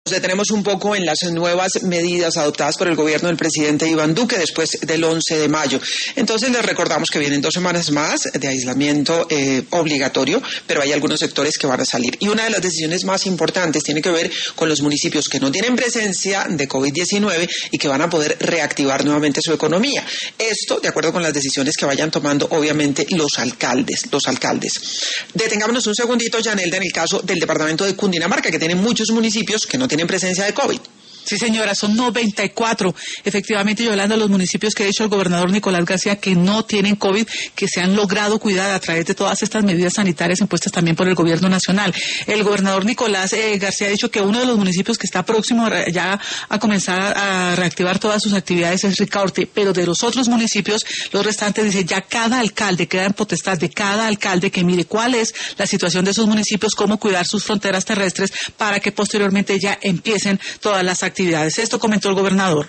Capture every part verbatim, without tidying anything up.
Nos detenemos un poco en las nuevas medidas adoptadas por el gobierno del presidente Iván Duque después del once de mayo. Entonces les recordamos que vienen dos semanas más de aislamiento eh, obligatorio, pero hay algunos sectores que van a salir. Y una de las decisiones más importantes tiene que ver con los municipios que no tienen presencia de COVID diecinueve y que van a poder reactivar nuevamente su economía. Esto de acuerdo con las decisiones que vayan tomando, obviamente, los alcaldes. Los alcaldes. Detengámonos un segundito, Yanelda, en el caso del departamento de Cundinamarca, que tiene muchos municipios que no tienen presencia de COVID. Sí, señora, son noventa y cuatro. Efectivamente, Yolanda, los municipios que ha dicho el gobernador Nicolás García que no tienen COVID, que se han logrado cuidar a través de todas estas medidas sanitarias impuestas también por el gobierno nacional. El gobernador Nicolás eh, García ha dicho que uno de los municipios que está próximo a, ya a comenzar a reactivar todas sus actividades es Ricaurte, pero de los otros municipios, los restantes, dice, ya cada alcalde, queda en potestad de cada alcalde que mire cuál es la situación de esos municipios, cómo cuidar sus fronteras terrestres para que posteriormente ya empiecen todas las actividades. Esto comentó el gobernador.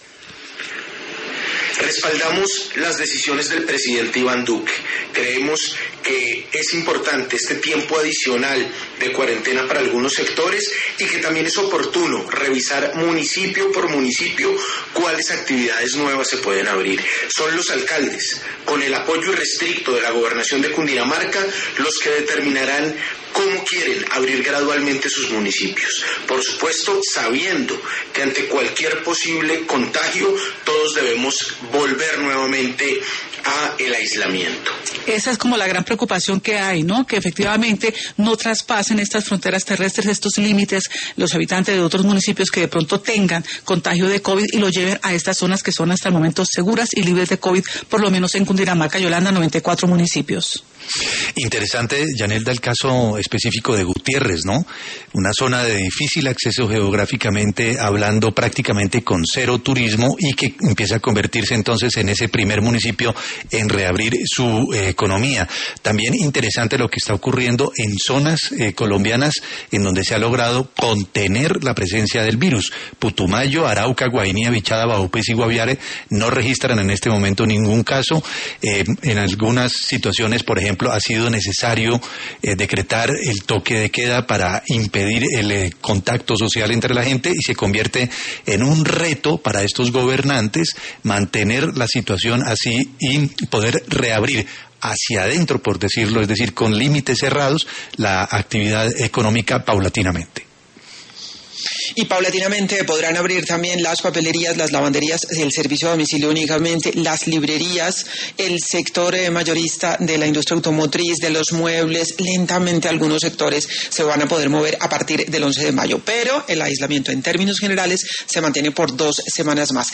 Respaldamos las decisiones del presidente Iván Duque. Creemos que es importante este tiempo adicional de cuarentena para algunos sectores y que también es oportuno revisar municipio por municipio cuáles actividades nuevas se pueden abrir. Son los alcaldes, con el apoyo irrestricto de la gobernación de Cundinamarca, los que determinarán cómo quieren abrir gradualmente sus municipios. Por supuesto, sabiendo que ante cualquier posible contagio, todos debemos volver nuevamente a el aislamiento. Esa es como la gran preocupación que hay, ¿no? Que efectivamente no traspasen estas fronteras terrestres, estos límites, los habitantes de otros municipios que de pronto tengan contagio de COVID y lo lleven a estas zonas que son hasta el momento seguras y libres de COVID, por lo menos en Cundinamarca, Yolanda, noventa y cuatro municipios. Interesante, Yanelda, el caso específico de Gutiérrez, ¿no? Una zona de difícil acceso geográficamente, hablando prácticamente con cero turismo y que empieza a convertirse entonces en ese primer municipio en reabrir su eh, economía. También interesante lo que está ocurriendo en zonas eh, colombianas en donde se ha logrado contener la presencia del virus. Putumayo, Arauca, Guainía, Bichada, Baupés y Guaviare no registran en este momento ningún caso. Eh, en algunas situaciones, por ejemplo, ha sido necesario eh, decretar el toque de queda para impedir el eh, contacto social entre la gente y se convierte en un reto para estos gobernantes mantener la situación así y poder reabrir hacia adentro, por decirlo, es decir, con límites cerrados, la actividad económica paulatinamente. Y paulatinamente podrán abrir también las papelerías, las lavanderías, el servicio a domicilio únicamente, las librerías, el sector eh, mayorista de la industria automotriz, de los muebles. Lentamente algunos sectores se van a poder mover a partir del once de mayo, pero el aislamiento en términos generales se mantiene por dos semanas más.